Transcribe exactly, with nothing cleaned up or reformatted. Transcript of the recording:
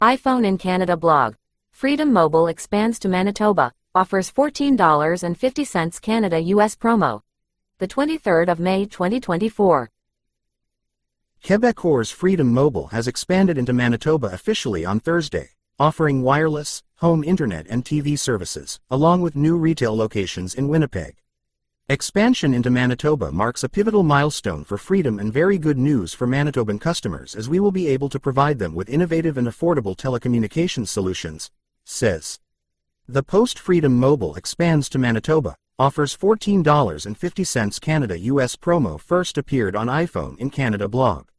iPhone in Canada blog. Freedom Mobile expands to Manitoba, offers fourteen dollars and fifty cents Canada U S promo. The twenty-third of May twenty twenty-four. Quebecor's Freedom Mobile has expanded into Manitoba officially on Thursday, offering wireless, home internet and T V services, along with new retail locations in Winnipeg. Expansion into Manitoba marks a pivotal milestone for Freedom and very good news for Manitoban customers, as we will be able to provide them with innovative and affordable telecommunications solutions, says. The Post Freedom Mobile expands to Manitoba, offers fourteen dollars and fifty cents Canada U S promo first appeared on iPhone in Canada blog.